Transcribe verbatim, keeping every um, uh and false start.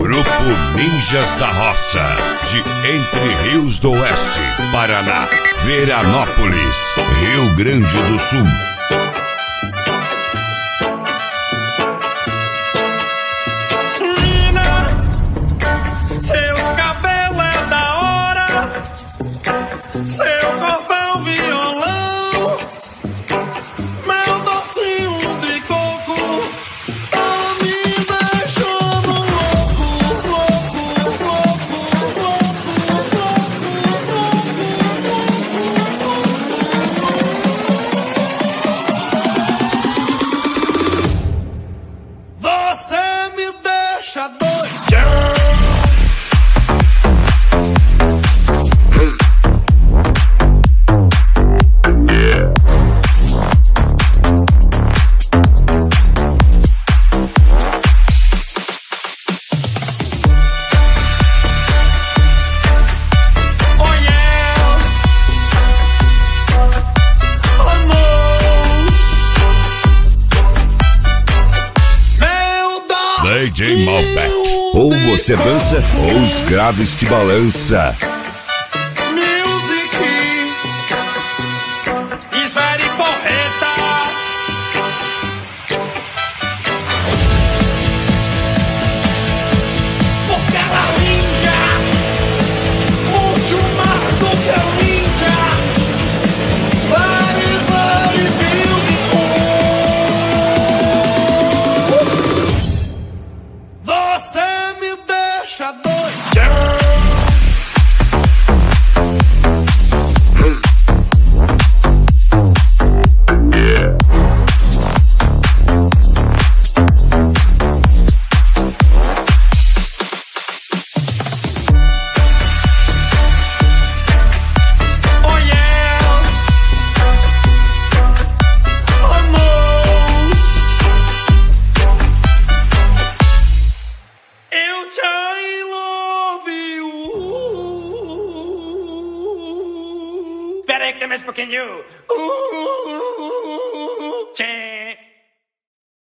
Grupo Ninjas da Roça, de Entre Rios do Oeste, Paraná, Veranópolis, Rio Grande do Sul. D J Malbec, ou você dança ou os graves te balança. Music is very correta. Porque ela é ninja, muito mais do que a ninja. Very, very beautiful. Você me deixa doidão. Peraí que tem mais um pouquinho. Uh!